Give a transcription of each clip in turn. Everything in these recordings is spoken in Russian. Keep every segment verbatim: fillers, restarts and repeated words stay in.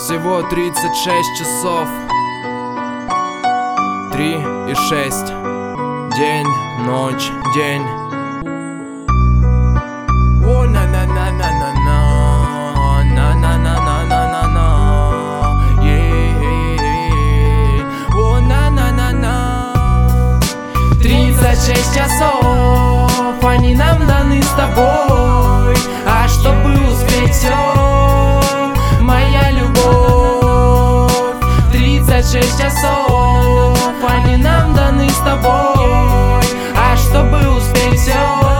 Всего тридцать шесть часов, три и шесть. День, ночь, день. О, на на на на на на на на на на на на на е. О, на на на на. Тридцать шесть часов, они нам даны с тобой. А чтобы успеть все, моя любовь. Тридцать шесть часов, они нам даны с тобой. А чтобы успеть все,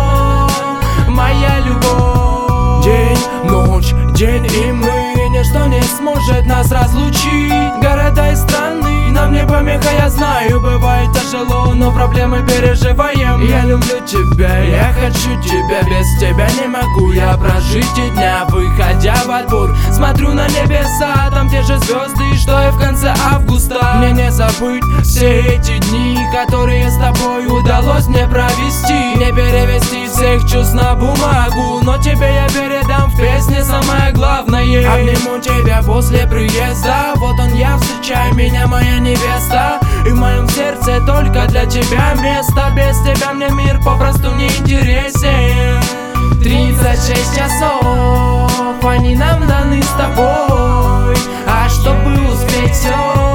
моя любовь. День, ночь, день и мы, ничто не сможет нас разлучить. Города и страны нам не помеха, я знаю. Бывает тяжело, но проблемы переживаем. Я люблю тебя, я хочу тебя. Без тебя не могу я прожить и дня. Выходя во двор, смотрю на небеса. Там те же звезды, что и в конце августа. Мне не забыть все эти дни, которые с тобой удалось мне провести. Не перевести всех чувств на бумагу, но тебе я передам в песне самое главное. Обниму тебя после приезда. Вот он я, встречай меня, моя невеста. И в моем сердце только для тебя место. Без тебя мне мир попросту не интересен. Тридцать шесть часов, они нам даны с тобой. А чтобы успеть все,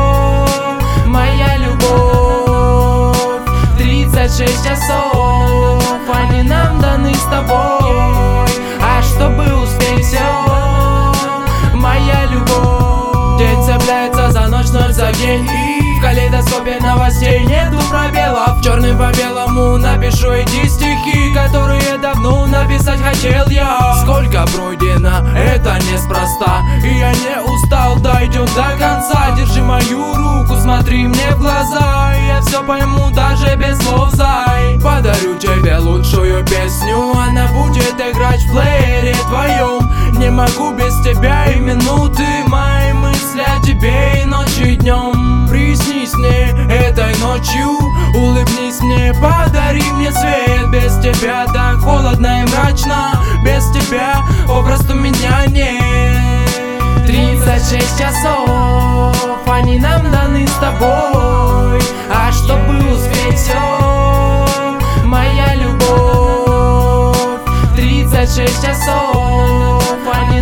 моя любовь. Тридцать шесть часов, они нам даны с тобой. А чтобы успеть все, моя любовь. День цепляется за ночь, ночь за день. И в калейдоскопе новостей нету пробелов. Черным по белому напишу эти стихи, которые давно написать хотел я. Сколько пройдено, это неспроста, и я не устал, дойдем до конца. Держи мою руку, смотри мне в глаза, и я все пойму даже без слов, зай. Подарю тебе лучшую песню, она будет играть в плеере твоем. Не могу без тебя и минуты, мои мысли о тебе и ночью и днем. Приснись мне этой ночью, улыбнись мне, подари мне свет. Без тебя так холодно и мрачно, без тебя попросту меня нет. Тридцать шесть часов, они нам даны с тобой. А чтобы успеть все, моя любовь. Тридцать шесть часов, они